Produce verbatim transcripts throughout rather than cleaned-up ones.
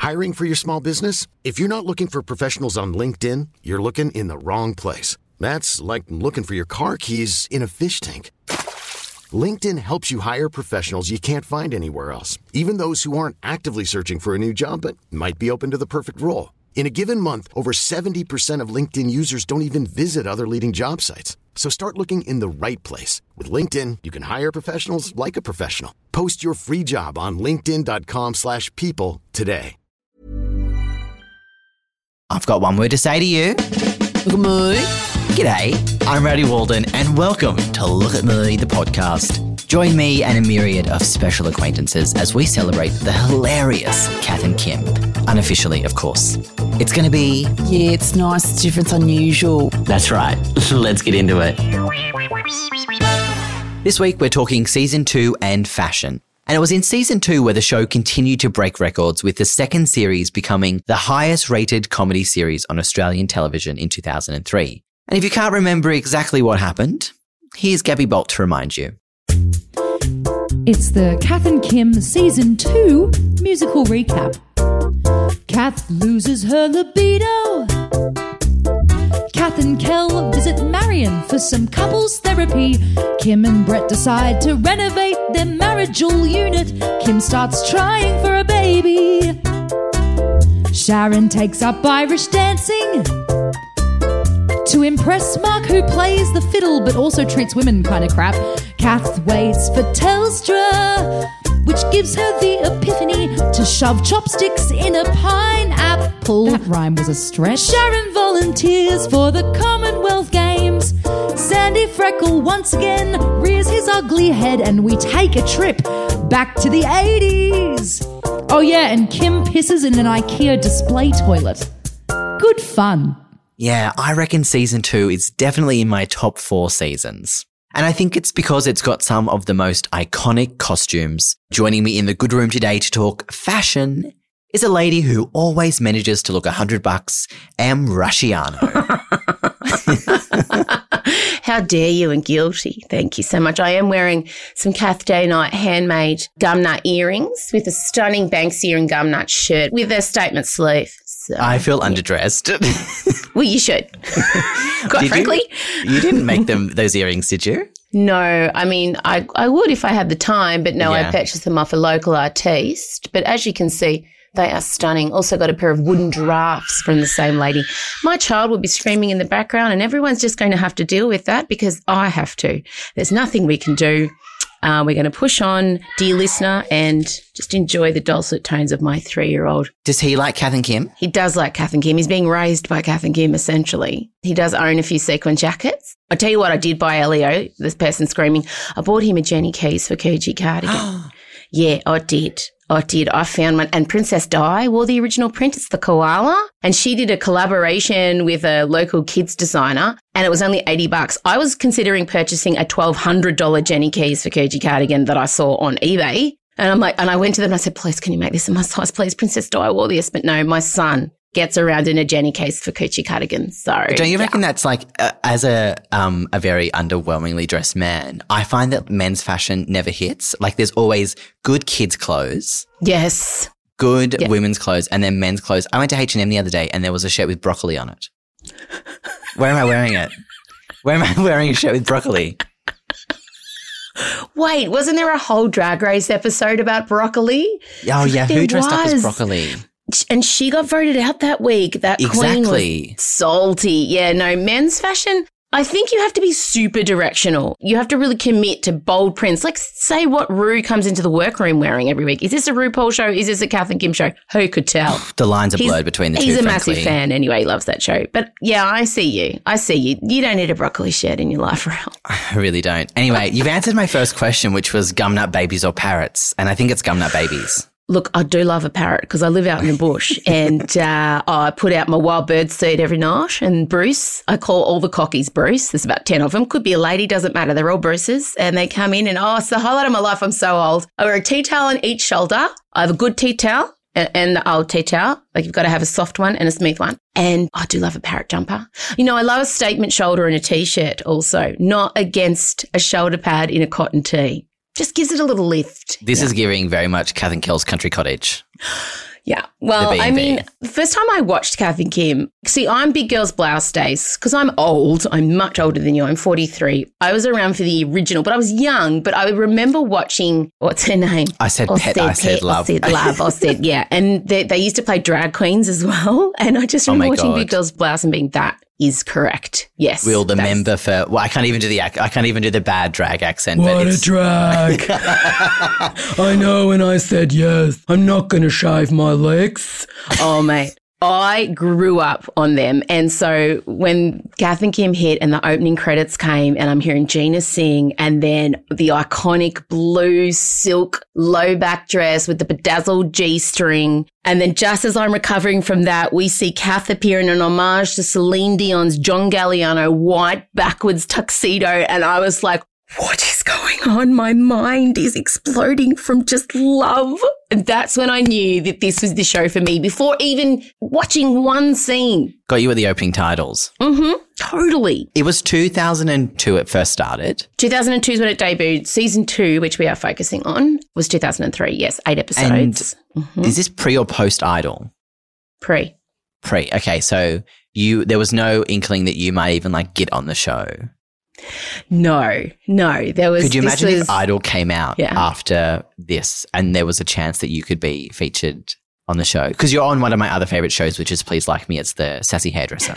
Hiring for your small business? If you're not looking for professionals on LinkedIn, you're looking in the wrong place. That's like looking for your car keys in a fish tank. LinkedIn helps you hire professionals you can't find anywhere else, even those who aren't actively searching for a new job but might be open to the perfect role. In a given month, over seventy percent of LinkedIn users don't even visit other leading job sites. So start looking in the right place. With LinkedIn, you can hire professionals like a professional. Post your free job on linkedin.com slash people today. I've got one word to say to you. Look at me. G'day, I'm Rowdy Walden and welcome to Look at Me, the podcast. Join me and a myriad of special acquaintances as we celebrate the hilarious Kath and Kim. Unofficially, of course. It's going to be... Yeah, it's nice, it's different, it's unusual. That's right. Let's get into it. This week we're talking season two and fashion. And it was in season two where the show continued to break records, with the second series becoming the highest rated comedy series on Australian television in two thousand three. And if you can't remember exactly what happened, here's Gabby Bolt to remind you. It's the Kath and Kim Season two musical recap. Kath loses her libido. Kath and Kel visit Marion for some couples therapy. Kim and Brett decide to renovate their marital unit. Kim starts trying for a baby. Sharon takes up Irish dancing to impress Mark, who plays the fiddle but also treats women kind of crap. Kath waits for Telstra, which gives her the epiphany to shove chopsticks in a pineapple. That rhyme was a stretch. Sharon volunteers for the Commonwealth Games. Sandy Freckle once again rears his ugly head and we take a trip back to the eighties. Oh yeah, and Kim pisses in an IKEA display toilet. Good fun. Yeah, I reckon season two is definitely in my top four seasons. And I think it's because it's got some of the most iconic costumes. Joining me in the good room today to talk fashion is a lady who always manages to look a hundred bucks, Em Rusciano. How dare you, and guilty. Thank you so much. I am wearing some Kath Day Night handmade gumnut earrings with a stunning Banksia and gumnut shirt with a statement sleeve. So, I feel yeah. underdressed. Well, you should. Quite did frankly. You, you didn't make them those earrings, did you? No. I mean, I, I would if I had the time, but no, yeah. I purchased them off a local artiste. But as you can see, they are stunning. Also got a pair of wooden giraffes from the same lady. My child will be screaming in the background and everyone's just going to have to deal with that because I have to. There's nothing we can do. Uh, we're going to push on, dear listener, and just enjoy the dulcet tones of my three-year-old. Does he like Kath and Kim? He does like Kath and Kim. He's being raised by Kath and Kim, essentially. He does own a few sequin jackets. I tell you what I did buy Elio, this person screaming. I bought him a Jenny Keys for Coochie cardigan. Yeah, I did. I did. I found one. And Princess Di wore the original print. It's the koala. And she did a collaboration with a local kids designer and it was only eighty bucks. I was considering purchasing a twelve hundred dollars Jenny Keys for Coochie cardigan that I saw on eBay. And I'm like, and I went to them and I said, please, can you make this in my size, please? Princess Di wore this. But no, my son gets around in a Jenny Case for Coochie cardigan. So don't you reckon yeah. that's like, uh, as a um a very underwhelmingly dressed man, I find that men's fashion never hits. Like there's always good kids' clothes. Yes. Good yeah. women's clothes and then men's clothes. I went to H and M the other day and there was a shirt with broccoli on it. Where am I wearing it? Where am I wearing a shirt with broccoli? Wait, wasn't there a whole Drag Race episode about broccoli? Oh, yeah. There Who dressed was. up as broccoli? And she got voted out that week. That exactly. queen was salty. Yeah, no, men's fashion, I think you have to be super directional. You have to really commit to bold prints. Like, say what Rue comes into the workroom wearing every week. Is this a RuPaul show? Is this a Kath and Kim show? Who could tell? The lines are he's, blurred between the he's two, He's a frankly. massive fan anyway. He loves that show. But, yeah, I see you. I see you. You don't need a broccoli shirt in your life, Raoul. I really don't. Anyway, you've answered my first question, which was gumnut babies or parrots. And I think it's gumnut babies. Look, I do love a parrot because I live out in the bush and uh, I put out my wild bird seed every night. And Bruce, I call all the cockies Bruce. There's about ten of them. Could be a lady, doesn't matter. They're all Bruces. And they come in and, oh, it's the highlight of my life. I'm so old. I wear a tea towel on each shoulder. I have a good tea towel and the old tea towel. Like you've got to have a soft one and a smooth one. And I do love a parrot jumper. You know, I love a statement shoulder in a T-shirt also, not against a shoulder pad in a cotton tee. Just gives it a little lift. This yeah. is giving very much Kath and Kel's country cottage. Yeah. Well, The B I and B. mean, the first time I watched Kath and Kim, see, I'm Big Girls Blouse days because I'm old. I'm much older than you. I'm forty-three. I was around for the original, but I was young. But I remember watching, what's her name? I said pet, I said love. I said love. I said, yeah. And they, they used to play drag queens as well. And I just Oh remember my watching God. Big Girls Blouse and being, that is correct. Yes. Will the that's- member for, well, I can't even do the, ac- I can't even do the bad drag accent. What but a it's, drag. I know, and I said yes. I'm not going to shave my legs. Oh, mate. I grew up on them. And so when Kath and Kim hit and the opening credits came and I'm hearing Gina sing and then the iconic blue silk low back dress with the bedazzled G-string. And then just as I'm recovering from that, we see Kath appear in an homage to Celine Dion's John Galliano white backwards tuxedo. And I was like, what is going on? My mind is exploding from just love. And that's when I knew that this was the show for me before even watching one scene. got you at the opening titles. Mm-hmm. Totally. It was two thousand two it first started. two thousand two is when it debuted. Season two, which we are focusing on, was two thousand three. Yes, eight episodes. Mhm. Is this pre or post Idol? Pre. Pre. Okay, so you there was no inkling that you might even like get on the show. No, no. There was. Could you this imagine was, if Idol came out Yeah. after this and there was a chance that you could be featured on the show? Because you're on one of my other favorite shows, which is Please Like Me. It's the sassy hairdresser.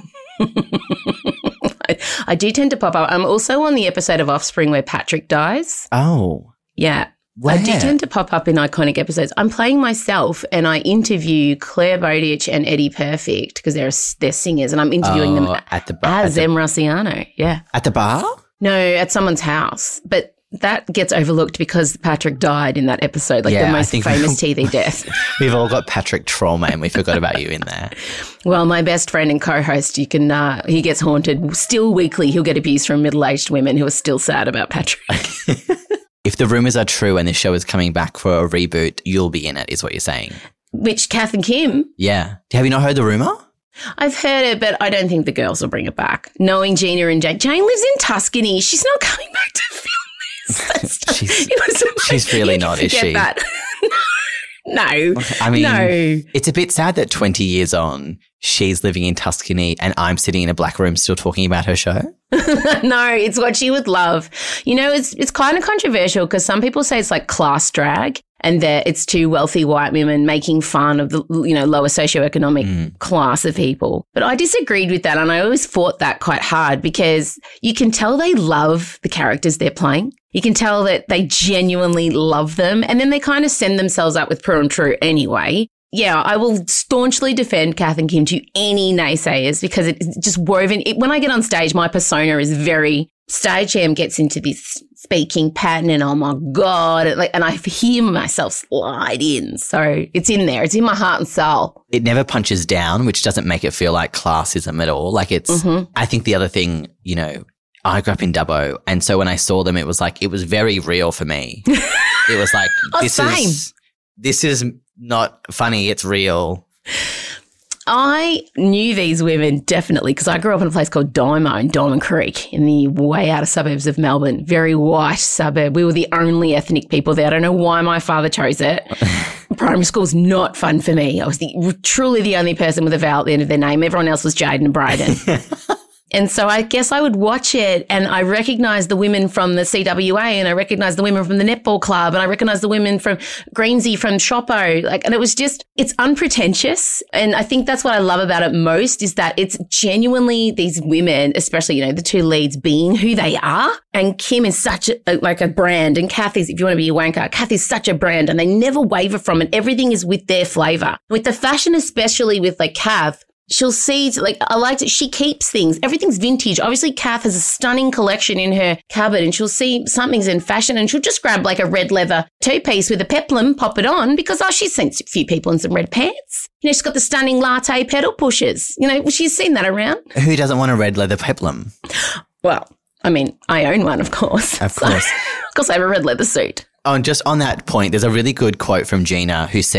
I, I do tend to pop up. I'm also on the episode of Offspring where Patrick dies. Oh, Yeah. where? I do tend to pop up in iconic episodes. I'm playing myself and I interview Claire Bowditch and Eddie Perfect because they're, they're singers and I'm interviewing Oh, them at the bar. as At the, Em Rossiano. Yeah. at the bar? No, at someone's house. But that gets overlooked because Patrick died in that episode, like Yeah, the I most think- famous T V death. We've all got Patrick trauma and we forgot about you in there. Well, my best friend and co-host, you can, uh, he gets haunted still weekly. He'll get abuse from middle-aged women who are still sad about Patrick. If the rumors are true and this show is coming back for a reboot, you'll be in it, is what you're saying. Which Kath and Kim, Yeah. Have you not heard the rumor? I've heard it, but I don't think the girls will bring it back. Knowing Gina and Jane, Jane lives in Tuscany. She's not coming back to film this. That's She's- it was- she's really you not, can is forget she? That. no, I mean, no. it's a bit sad that twenty years on, she's living in Tuscany and I'm sitting in a black room still talking about her show. No, it's what she would love. You know, it's it's kind of controversial because some people say it's like class drag and that it's two wealthy white women making fun of the, you know, lower socioeconomic Mm. class of people. But I disagreed with that and I always fought that quite hard because you can tell they love the characters they're playing. You can tell that they genuinely love them and then they kind of send themselves up with Pru and True anyway. Yeah, I will staunchly defend Kath and Kim to any naysayers because it's just woven. It, when I get on stage, my persona is very stagehand gets into this speaking pattern and oh my God, and, like, and I hear myself slide in. So it's in there. It's in my heart and soul. It never punches down, which doesn't make it feel like classism at all. Like it's, Mm-hmm. I think the other thing, you know, I grew up in Dubbo. And so when I saw them, it was like, it was very real for me. It was like, Oh, this same. is, this is not funny. It's real. I knew these women definitely because I grew up in a place called Dymo in Diamond Creek in the way outer suburbs of Melbourne. Very white suburb. We were the only ethnic people there. I don't know why my father chose it. Primary school was not fun for me. I was the, truly the only person with a vowel at the end of their name. Everyone else was Jaden and Brayden. And so I guess I would watch it and I recognise the women from the C W A and I recognise the women from the netball club and I recognise the women from Greensy, from Shoppo. Like, and it was just, it's unpretentious. And I think that's what I love about it most is that it's genuinely these women, especially, you know, the two leads being who they are. And Kim is such a, like a brand and Kathy's, if you want to be a wanker, Kathy's such a brand and they never waver from it. Everything is with their flavour. With the fashion, especially with like Kath, she'll see, like, I like it. She keeps things. Everything's vintage. Obviously, Kath has a stunning collection in her cupboard and she'll see something's in fashion and she'll just grab like a red leather two-piece with a peplum, pop it on because, oh, she's seen a few people in some red pants. You know, she's got the stunning latte pedal pushers. You know, she's seen that around. Who doesn't want a red leather peplum? Well, I mean, I own one, of course. Of So- course. of course, I have a red leather suit. Oh, and just on that point, there's a really good quote from Gina who said,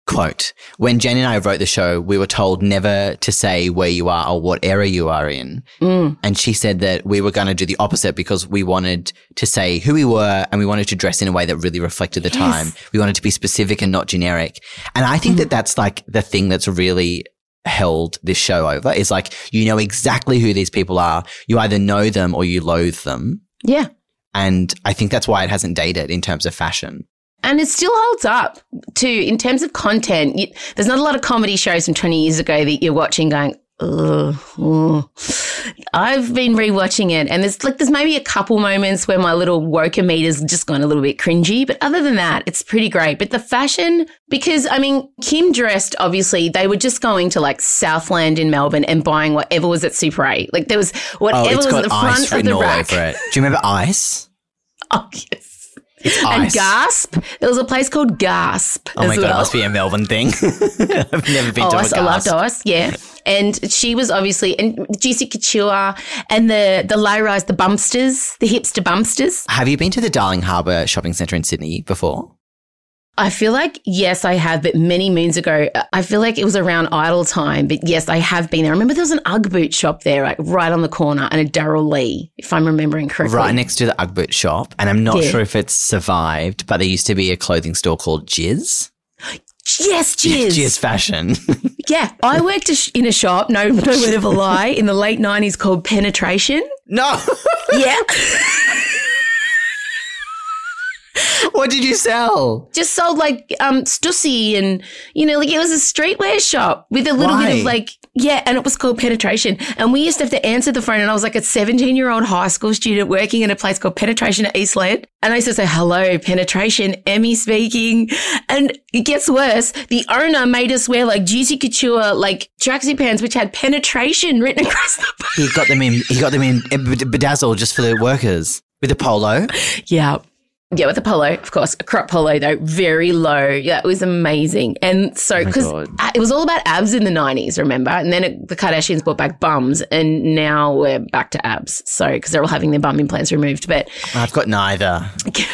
Quote, when Jen and I wrote the show, we were told never to say where you are or what era you are in. Mm. And she said that we were going to do the opposite because we wanted to say who we were and we wanted to dress in a way that really reflected the Yes. time. We wanted to be specific and not generic. And I think mm. that that's like the thing that's really held this show over is like, you know exactly who these people are. You either know them or you loathe them. Yeah. And I think that's why it hasn't dated in terms of fashion. And it still holds up too in terms of content. You, there's not a lot of comedy shows from twenty years ago that you're watching going, ugh, ugh. I've been rewatching it and there's like, there's maybe a couple moments where my little woker meter's just gone a little bit cringy. But other than that, it's pretty great. But the fashion, because I mean, Kim dressed, obviously they were just going to like Southland in Melbourne and buying whatever was at Super eight. Like there was whatever oh, it's was got at the ice front of written the all rack. over it. Do you remember Ice? Oh, yes. It's And Ice. Gasp. There was a place called Gasp. Oh as my God, well. it must be a Melbourne thing. I've never been to a Ice, I loved Gasp. Ice, yeah. And she was obviously, and Juicy Couture and the, the low-rise, the bumpsters, the hipster bumpsters. Have you been to the Darling Harbour shopping centre in Sydney before? I feel like, yes, I have, but many moons ago, I feel like it was around Idle time, but yes, I have been there. I remember there was an Ugg boot shop there, like right on the corner, and a Daryl Lee, if I'm remembering correctly. Right next to the Ugg boot shop. And I'm not Yeah. sure if it's survived, but there used to be a clothing store called Jizz. Yes, Jizz. Jizz Fashion. Yeah, I worked a sh- in a shop, no, no word of a lie, in the late nineties called Penetration. No. Yeah. What did you sell? Just sold like um Stussy and, you know, like it was a streetwear shop with a little Why? bit of like, yeah, and it was called Penetration. And we used to have to answer the phone and I was like a seventeen-year-old high school student working in a place called Penetration at Eastland. And I used to say, hello, Penetration, Emmy speaking. And it gets worse. The owner made us wear like Juicy Couture, like tracksuit pants, which had Penetration written across the back. He got them in, he got them in bedazzled just for the workers with a polo. Yeah. Yeah, with a polo, of course, a crop polo though, very low. Yeah, it was amazing. And so, because God. it was all about abs in the nineties, remember? And then it, the Kardashians brought back bums and now we're back to abs. So, because they're all having their bum implants removed. But I've got neither.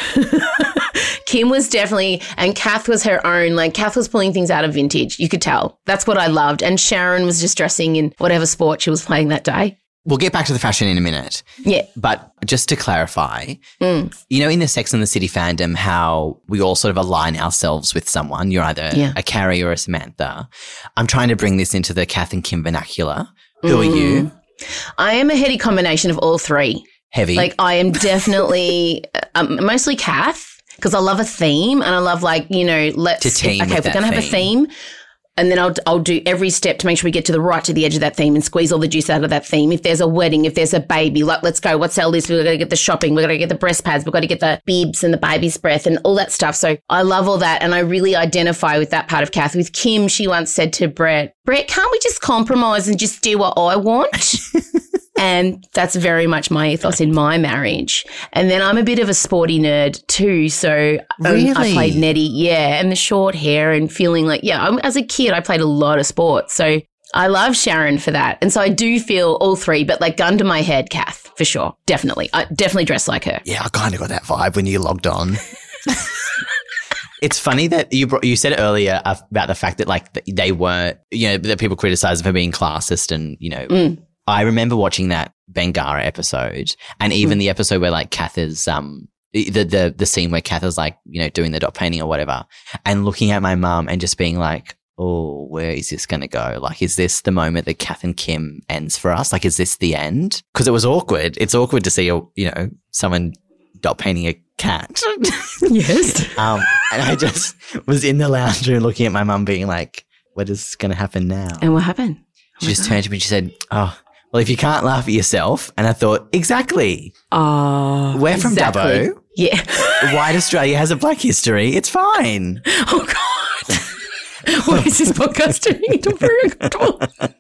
Kim was definitely, and Kath was her own, like Kath was pulling things out of vintage. You could tell. That's what I loved. And Sharon was just dressing in whatever sport she was playing that day. We'll get back to the fashion in a minute. Yeah. But just to clarify, Mm. you know, in the Sex and the City fandom, how we all sort of align ourselves with someone. You're either Yeah. a Carrie or a Samantha. I'm trying to bring this into the Kath and Kim vernacular. Who are you? I am a heady combination of all three. Heavy. Like I am definitely um, mostly Kath because I love a theme and I love like, you know, let's To team okay, with if we're that going to have a theme and then I'll I'll do every step to make sure we get to the right to the edge of that theme and squeeze all the juice out of that theme. If there's a wedding, if there's a baby, like let's go, what's our list? We've got to get the shopping, we've got to get the breast pads, we've got to get the bibs and the baby's breath and all that stuff. So I love all that and I really identify with that part of Kath. With Kim, she once said to Brett, Brett, can't we just compromise and just do what I want? And that's very much my ethos in my marriage. And then I'm a bit of a sporty nerd too. So um, I Really? played netty, yeah, and the short hair and feeling like, yeah, I'm, as a kid, I played a lot of sports. So I love Sharon for that. And so I do feel all three, but like gun to my head, Kath, for sure. Definitely. I definitely dress like her. Yeah, I kind of got that vibe when you logged on. It's funny that you brought, you said earlier about the fact that like they weren't, you know, that people criticize them for being classist and, you know, Mm. I remember watching that Bangara episode and even mm. the episode where like Kath is, um, the, the, the scene where Kath is like, you know, doing the dot painting or whatever and looking at my mum and just being like, oh, where is this going to go? Like, is this the moment that Kath and Kim ends for us? Like, is this the end? Because it was awkward. It's awkward to see, a, you know, someone dot painting a cat. Yes. um, and I just was in the lounge room looking at my mum being like, what is going to happen now? And what happened? She just turned to me and she said, oh, well, if you can't laugh at yourself. And I thought, exactly. Oh, We're from exactly. Dubbo. Yeah. White Australia has a black history. It's fine. Oh, God. What is this podcast turning into very uncomfortable?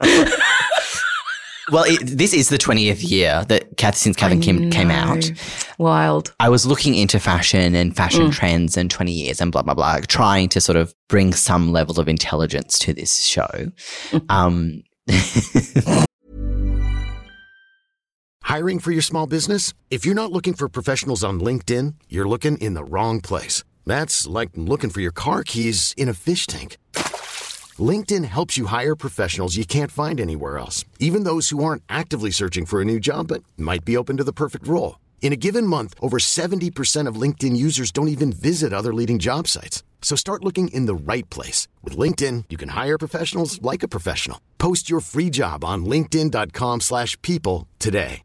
Well, it, this is the twentieth year that Kath, since Kath and Kim came out. Wild. I was looking into fashion and fashion Mm. trends and twenty years and blah, blah, blah, trying to sort of bring some level of intelligence to this show. Um, Hiring for your small business? If you're not looking for professionals on LinkedIn, you're looking in the wrong place. That's like looking for your car keys in a fish tank. LinkedIn helps you hire professionals you can't find anywhere else, even those who aren't actively searching for a new job but might be open to the perfect role. In a given month, over seventy percent of LinkedIn users don't even visit other leading job sites. So start looking in the right place. With LinkedIn, you can hire professionals like a professional. Post your free job on linkedin.com slash people today.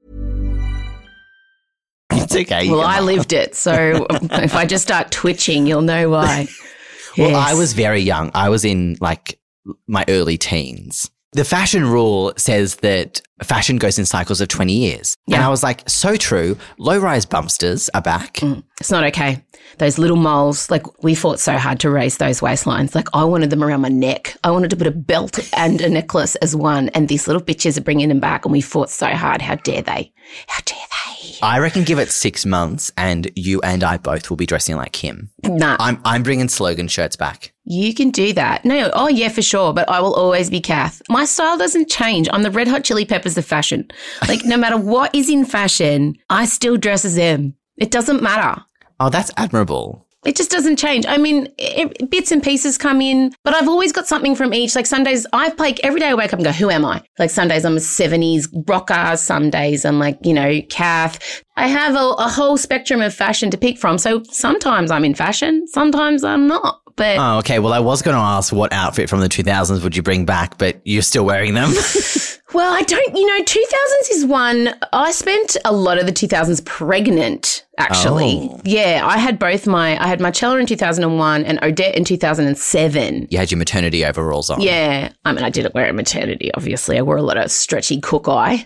It's okay. Well, I lived it. So if I just start twitching, you'll know why. Well, Yes. I was very young. I was in like my early teens. The fashion rule says that fashion goes in cycles of twenty years. And Yeah. I was like, so true. Low-rise bumpsters are back. Mm, it's not okay. Those little moles, like we fought so hard to raise those waistlines. Like I wanted them around my neck. I wanted to put a belt and a necklace as one. And these little bitches are bringing them back. And we fought so hard. How dare they? How dare they? I reckon give it six months and you and I both will be dressing like Kim. Nah, I'm I'm bringing slogan shirts back. you can do that. No, oh yeah, for sure. But I will always be Kath. My style doesn't change. I'm the Red Hot Chili Peppers of fashion. Like no matter what is in fashion, I still dress as them. It doesn't matter. Oh, that's admirable. It just doesn't change. I mean, it, bits and pieces come in, but I've always got something from each. Like Sundays, I play every day I wake up and go, who am I? Like Sundays, I'm a seventies rocker. Some days I'm like, you know, Kath. I have a, a whole spectrum of fashion to pick from. So sometimes I'm in fashion, sometimes I'm not. But Oh, okay. Well, I was going to ask what outfit from the two thousands would you bring back, but you're still wearing them. well, I don't, you know, two thousands is one. I spent a lot of the two thousands pregnant, actually. Oh. Yeah, I had both my, I had Marcella in two thousand one and Odette in two thousand seven. You had your maternity overalls on. Yeah. I mean, I didn't wear a maternity, obviously. I wore a lot of stretchy cook eye.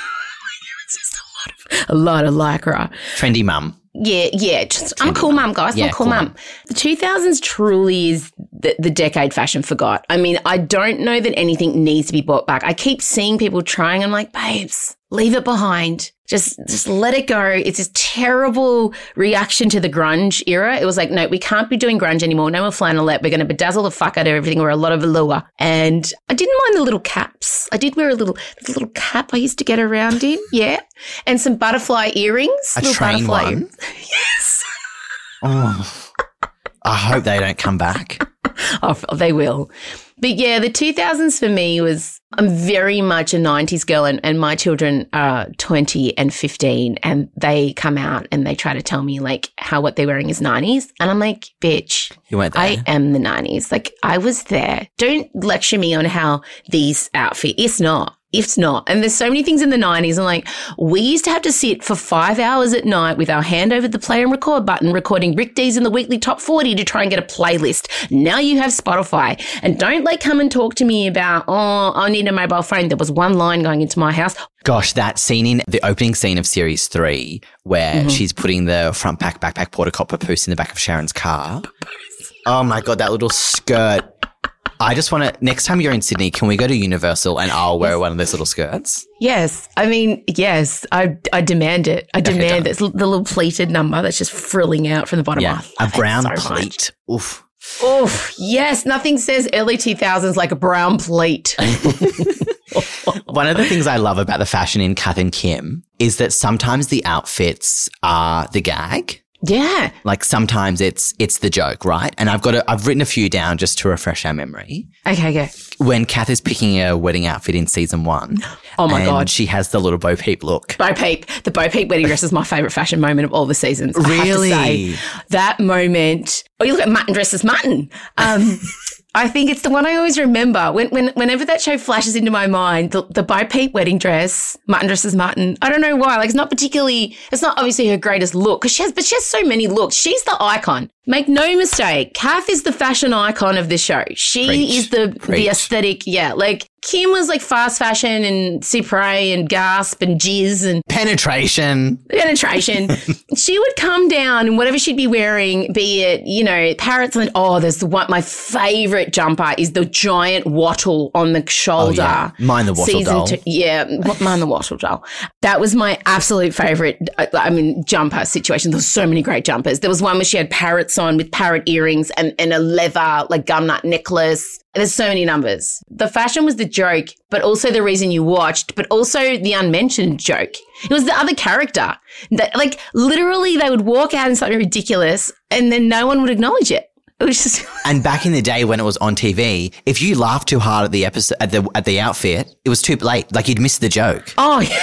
It's just a lot of, a lot of lycra. Trendy mum. Yeah, yeah. Just, I'm a cool mum, guys. Yeah, I'm a cool cool mum. mum. The two thousands truly is the, the decade fashion forgot. I mean, I don't know that anything needs to be brought back. I keep seeing people trying. I'm like, babes, leave it behind. Just, just let it go. It's this terrible reaction to the grunge era. It was like, no, we can't be doing grunge anymore. No more flannelette. We're going to bedazzle the fuck out of everything. We're a lot of velour. And I didn't mind the little caps. I did wear a little, a little cap I used to get around in. Yeah. And some butterfly earrings. A little train butterfly one? earrings. Yes. Oh, I hope they don't come back. Oh, they will. But yeah, the two thousands for me was, I'm very much a nineties girl and, and my children are twenty and fifteen and they come out and they try to tell me like how what they're wearing is nineties. And I'm like, bitch, You weren't there. I am the nineties. Like I was there. Don't lecture me on how these outfit, it's not. It's not. And there's so many things in the nineties. I'm like, we used to have to sit for five hours at night with our hand over the play and record button, recording Rick D's in the weekly top forty to try and get a playlist. Now you have Spotify. And don't like come and talk to me about, oh, I need a mobile phone. There was one line going into my house. Gosh, that scene in the opening scene of series three where Mm-hmm. she's putting the front back backpack porta cop papoose in the back of Sharon's car. Oh my God, that little skirt. I just want to, next time you're in Sydney, can we go to Universal and I'll wear one of those little skirts? Yes. I mean, yes, I, I demand it. I done. demand it. It's the little pleated number that's just frilling out from the bottom. Yeah, I a love it brown so much. pleat. Oof. Oof, yes, nothing says early two thousands like a brown pleat. One of the things I love about the fashion in Kath and Kim is that sometimes the outfits are the gag. Yeah. Like sometimes it's it's the joke, right? And I've got a, I've written a few down just to refresh our memory. Okay, go. When Kath is picking a wedding outfit in season one. Oh my and God. she has the little Bo Peep look. Bo Peep. The Bo Peep wedding dress is my favourite fashion moment of all the seasons. I Really? have to say. That moment. Oh, you look at Mutton dresses Mutton. Um, I think it's the one I always remember. When, when, whenever that show flashes into my mind, the, the Bo Peep wedding dress, Mutton dresses Mutton. I don't know why. Like, it's not particularly, it's not obviously her greatest look because she has, but she has so many looks. She's the icon. Make no mistake. Kath is the fashion icon of the show. She Preach. is the, Preach. the aesthetic. Yeah. Like, Kim was like fast fashion and Cypre and gasp and jizz and Penetration. penetration. She would come down and whatever she'd be wearing, be it, you know, parrots and, oh, there's the one, my favorite jumper is the giant wattle on the shoulder. Oh, yeah. Mine the wattle Season doll. two- yeah, w- mine the wattle doll. That was my absolute favorite, I, I mean, jumper situation. There was so many great jumpers. There was one where she had parrots on with parrot earrings and, and a leather, like gumnut necklace. There's so many numbers. The fashion was the joke, but also the reason you watched, but also the unmentioned joke. It was the other character. That, like, literally they would walk out in something ridiculous and then no one would acknowledge it. It was just And back in the day when it was on T V, if you laughed too hard at the episode at the at the outfit, it was too late. Like you'd miss the joke. oh yeah.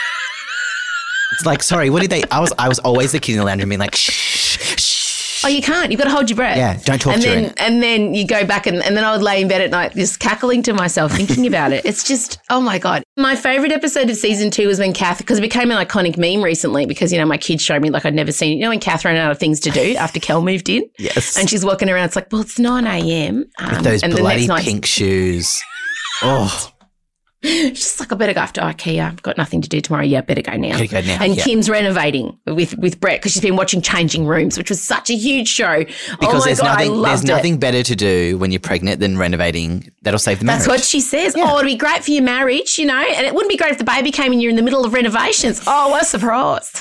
It's like, sorry, what did they? I was I was always the kid in the lounge room being like, shh, shh. Oh, you can't. You've got to hold your breath. Yeah, don't talk and during then, it. And then you go back and, and then I would lay in bed at night just cackling to myself thinking about it. It's just, oh my God. My favourite episode of season two was when Kath, because it became an iconic meme recently because, you know, my kids showed me like I'd never seen it. You know when Kath ran out of things to do after Kel moved in? Yes. And she's walking around. It's like, well, it's nine a.m. Um, With those and the bloody next night- pink shoes. Oh. She's just like, I better go after IKEA. I've got nothing to do tomorrow. Yeah, I better go now. Better go now, And yeah. Kim's renovating with, with Brett because she's been watching Changing Rooms, which was such a huge show. Because oh my there's God, nothing I loved there's it. nothing better to do when you're pregnant than renovating. That'll save the marriage. That's what she says. Oh, it'd be great for your marriage, you know, and it wouldn't be great if the baby came and you're in the middle of renovations. Oh, what a surprise.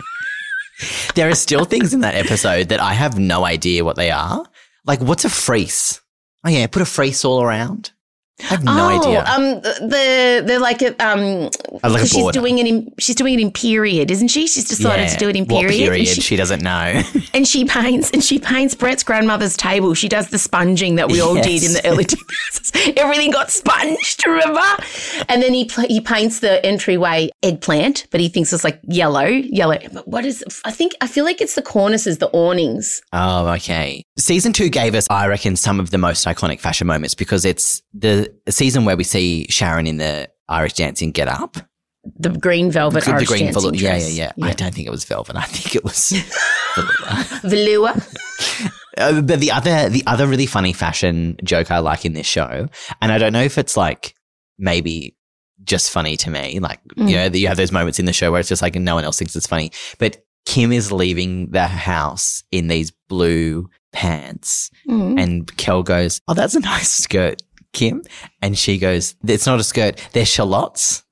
There are still things in that episode that I have no idea what they are. Like, what's a freeze? Oh yeah, put a freeze all around. I have no oh, idea. Um, the they're like a um, I like a she's border. doing it in she's doing it in period, isn't she? She's decided Yeah. to do it in What period. period? And she, She doesn't know. and she paints and she paints Brett's grandmother's table. She does the sponging that we all Yes. did in the early two thousands. Everything got sponged, remember? And then he pl- he paints the entryway eggplant, but he thinks it's like yellow, yellow. But what is? I think I feel like it's the cornices, the awnings. Oh, okay. Season two gave us, I reckon, some of the most iconic fashion moments because it's the season where we see Sharon in the Irish dancing get up. The green velvet the Irish green dancing velour. Yeah, dress. yeah, yeah, I don't think it was velvet. I think it was velour. Velour. Uh, but the other, the other really funny fashion joke I like in this show, and I don't know if it's like maybe just funny to me, like Mm. you know, you have those moments in the show where it's just like no one else thinks it's funny, but Kim is leaving the house in these blue pants, Mm. and Kel goes, "Oh, that's a nice skirt, Kim," and she goes, "It's not a skirt; they're shallots."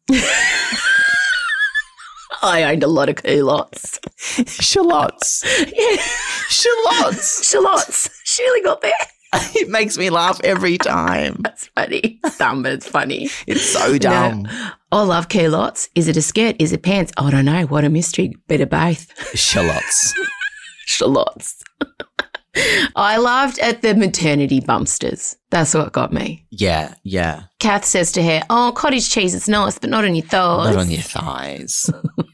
I owned a lot of culottes. Shallots, Yeah. shallots. Shallots. She really got there. It makes me laugh every time. That's funny. It's dumb, but it's funny. It's so dumb. No. I love culottes. Is it a skirt? Is it pants? I don't know. What a mystery. Bit of both. Shallots. Shallots. I laughed at the maternity bumpsters. That's what got me. Yeah, yeah. Kath says to her, oh, cottage cheese is nice, but not on your thighs. Not on your thighs.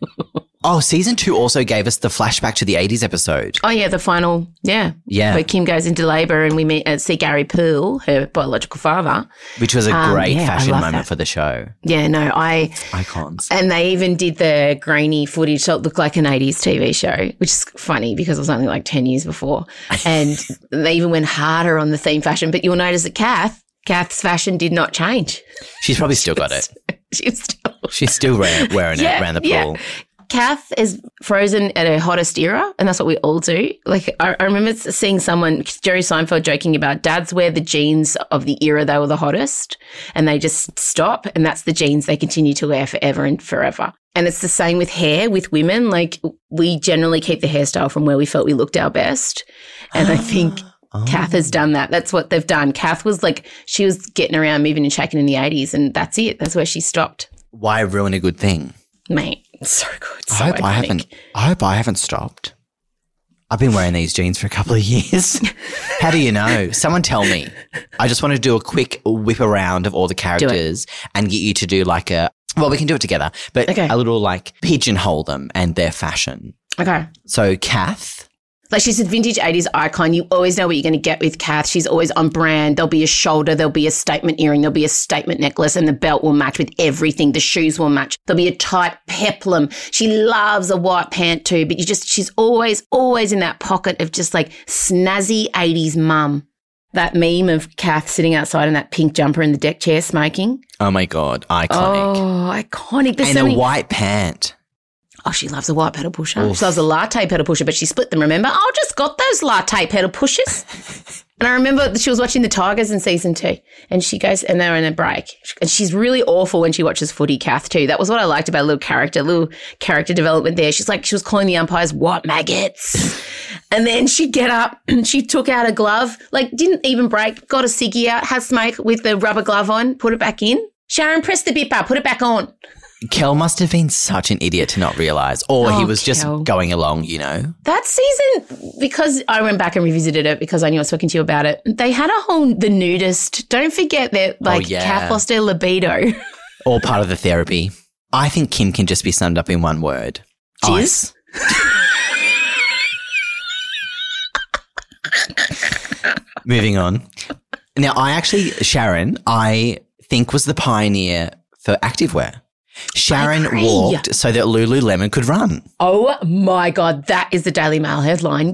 Oh, season two also gave us the flashback to the eighties episode. Oh, yeah, the final, yeah. Yeah. Where Kim goes into labour and we meet, uh, see Gary Poole, her biological father. Which was a Um, great yeah, I fashion love moment that. for the show. Yeah, no, I... Icons. And they even did the grainy footage so it looked like an eighties T V show, which is funny because it was only like ten years before. And they even went harder on the theme fashion. But you'll notice that Kath, Kath's fashion did not change. She's probably still got it. She's still... She's still wearing, wearing Yeah, it around the pool. yeah. Kath is frozen at her hottest era, and that's what we all do. Like, I, I remember seeing someone, Jerry Seinfeld, joking about dads wear the jeans of the era they were the hottest, and they just stop, and that's the jeans they continue to wear forever and forever. And it's the same with hair with women. Like, we generally keep the hairstyle from where we felt we looked our best. And I think Oh. Kath has done that. That's what they've done. Kath was like, she was getting around, moving and shaking in the eighties, and that's it. That's where she stopped. Why ruin a good thing? Mate, so good. So I hope I iconic. haven't. I hope I haven't stopped. I've been wearing these jeans for a couple of years. How do you know? Someone tell me. I just want to do a quick whip around of all the characters and get you to do like a. Well, we can do it together, but Okay. a little like pigeonhole them and their fashion. Okay. So, Kath. Like, she's a vintage eighties icon. You always know what you're going to get with Kath. She's always on brand. There'll be a shoulder. There'll be a statement earring. There'll be a statement necklace, and the belt will match with everything. The shoes will match. There'll be a tight peplum. She loves a white pant too, but you just, she's always, always in that pocket of just like snazzy eighties mum. That meme of Kath sitting outside in that pink jumper in the deck chair smoking. Oh my God, iconic. Oh, iconic. There's and so a many- white pant. Oh, she loves a white pedal pusher. Oof. She loves a latte pedal pusher, but she split them, remember? Oh, just got those latte pedal pushers. And I remember that she was watching the Tigers in season two, and she goes, and they're in a break. And she's really awful when she watches footy, Kath, too. That was what I liked about a little character, little character development there. She's like, she was calling the umpires, what maggots? And then she'd get up, and she took out a glove, like didn't even break, got a ciggy out, had smoke with the rubber glove on, put it back in. Sharon, press the bipper, put it back on. Kel must have been such an idiot to not realise, or Oh, he was just Kel. going along, you know. That season, because I went back and revisited it because I knew I was talking to you about it, they had a whole, the nudist. Don't forget that, like, yeah. Kath lost her libido. All part of the therapy. I think Kim can just be summed up in one word. Jizz? Ice. Moving on. Now, I actually, Sharon, I think was the pioneer for activewear. Sharon agree. walked so that Lululemon could run. Oh my God, that is the Daily Mail headline.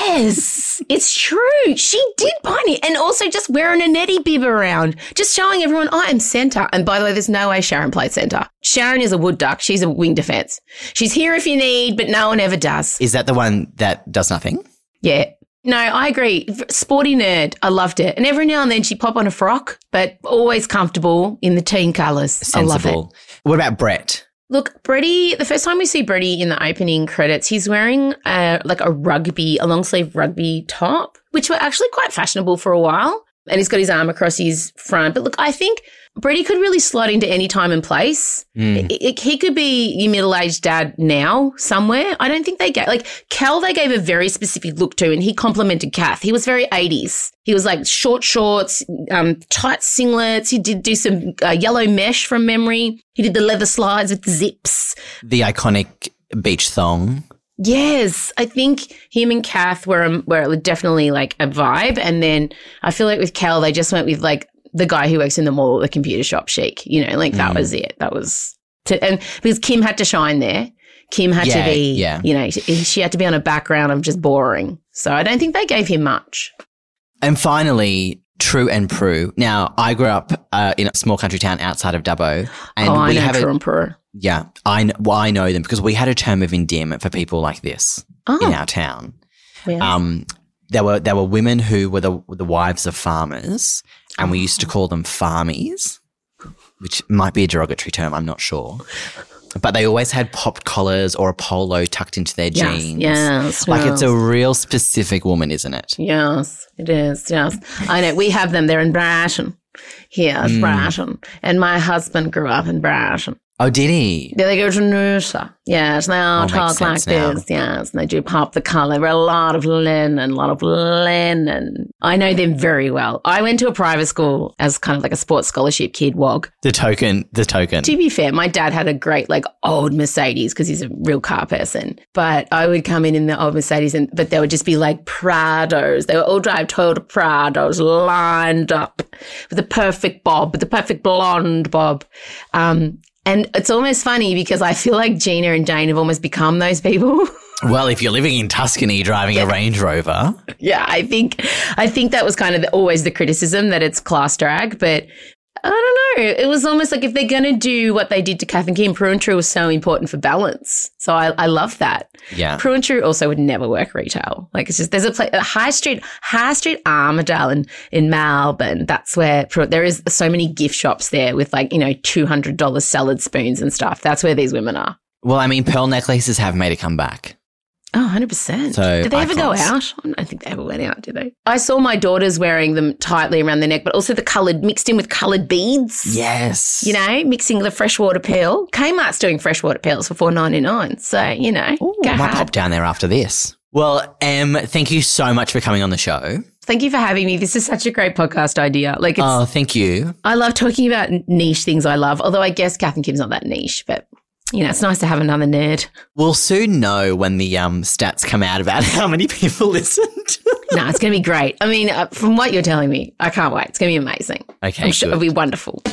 Yes, it's true. She did pioneer. And also just wearing a netty bib around, just showing everyone, I am centre. And by the way, there's no way Sharon played centre. Sharon is a wood duck. She's a wing defence. She's here if you need, but no one ever does. Is that the one that does nothing? Yeah. No, I agree. Sporty nerd. I loved it. And every now and then she'd pop on a frock, but always comfortable in the teen colours. I love it. Sensible. What about Brett? Look, Bretty, the first time we see Bretty in the opening credits, he's wearing a, like a rugby, a long sleeve rugby top, which were actually quite fashionable for a while. And he's got his arm across his front. But look, I think Bretty could really slot into any time and place. Mm. It, it, he could be your middle-aged dad now somewhere. I don't think they gave, like Cal, they gave a very specific look to, and he complimented Kath. He was very eighties. He was like short shorts, um, tight singlets. He did do some uh, yellow mesh from memory. He did the leather slides with the zips. The iconic beach thong. Yes, I think him and Kath were um, were definitely like a vibe. And then I feel like with Cal, they just went with like the guy who works in the mall, the computer shop chic, you know, like that Mm. was it. That was, to, and because Kim had to shine there. Kim had Yeah, to be, yeah. you know, she, she had to be on a background of just boring. So I don't think they gave him much. And finally, True and Prue. Now, I grew up uh, in a small country town outside of Dubbo. And oh, I we know have True a, and Prue. Yeah, I, kn- well, I know them because we had a term of endearment for people like this Oh, in our town. yeah. Um, there were there were women who were the the wives of farmers, and we used to call them farmies, which might be a derogatory term. I'm not sure, but they always had popped collars or a polo tucked into their yes, jeans. yes, Like yes. it's a real specific woman, isn't it? Yes, it is. Yes. I know. We have them. They're in Brighton. Here, it's Mm. Brighton. And my husband grew up in Brighton. Oh, did he? Yeah, they go to Noosa. Yes, they all Oh, makes talk like sense now. this. Yes, and they do pop the colour. We're a lot of linen, a lot of linen. I know them very well. I went to a private school as kind of like a sports scholarship kid, W O G. The token, the token. To be fair, my dad had a great like old Mercedes because he's a real car person. But I would come in in the old Mercedes, and but there would just be like Prados. They would all drive Toyota Prados lined up with the perfect bob, with the perfect blonde bob. Um, and it's almost funny because I feel like Gina and Jane have almost become those people. Well, if you're living in Tuscany driving a Range Rover. Yeah, I think I think that was kind of the, always the criticism that it's class drag, but I don't know. It was almost like if they're going to do what they did to Kath and Kim, Prue and True was so important for balance. So I, I love that. Yeah. Prue and True also would never work retail. Like it's just there's a place, a High Street, High Street Armadale in, in Melbourne. That's where Prue, there is so many gift shops there with like, you know, two hundred dollars salad spoons and stuff. That's where these women are. Well, I mean, pearl necklaces have made a comeback. Oh, one hundred percent. So, did they ever go icons. out? I don't think they ever went out, did they? I saw my daughters wearing them tightly around their neck, but also the coloured, mixed in with coloured beads. Yes. You know, mixing the freshwater pearl. Kmart's doing freshwater pearls for four ninety-nine. So, you know, Ooh, go I might hard. pop down there after this. Well, Em, thank you so much for coming on the show. Thank you for having me. This is such a great podcast idea. Like, it's, Oh, thank you. I love talking about niche things I love, although I guess Kath and Kim's not that niche, but, you know, it's nice to have another nerd. We'll soon know when the um, stats come out about how many people listened. No, it's going to be great. I mean, uh, from what you're telling me, I can't wait. It's going to be amazing. Okay, I'm sure good. it'll be wonderful.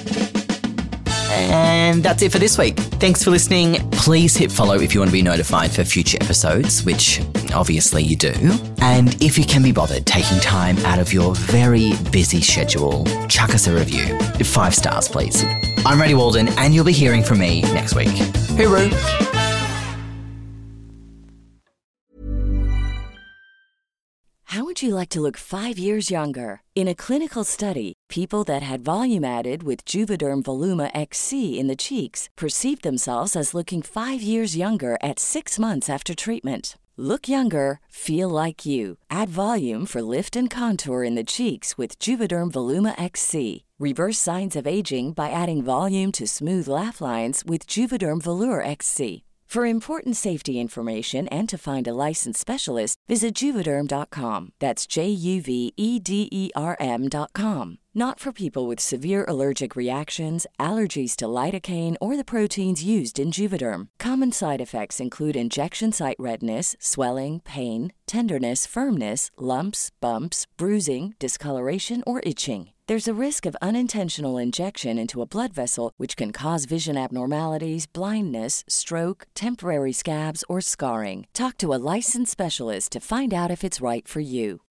And that's it for this week. Thanks for listening. Please hit follow if you want to be notified for future episodes, which obviously you do. And if you can be bothered taking time out of your very busy schedule, chuck us a review. Five stars, please. I'm Reddy Walden, and you'll be hearing from me next week. Hooroo! How would you like to look five years younger? In a clinical study, people that had volume added with Juvederm Voluma X C in the cheeks perceived themselves as looking five years younger at six months after treatment. Look younger, feel like you. Add volume for lift and contour in the cheeks with Juvederm Voluma X C. Reverse signs of aging by adding volume to smooth laugh lines with Juvederm Volure X C. For important safety information and to find a licensed specialist, visit Juvederm dot com. That's J U V E D E R M dot com. Not for people with severe allergic reactions, allergies to lidocaine, or the proteins used in Juvederm. Common side effects include injection site redness, swelling, pain, tenderness, firmness, lumps, bumps, bruising, discoloration, or itching. There's a risk of unintentional injection into a blood vessel, which can cause vision abnormalities, blindness, stroke, temporary scabs, or scarring. Talk to a licensed specialist to find out if it's right for you.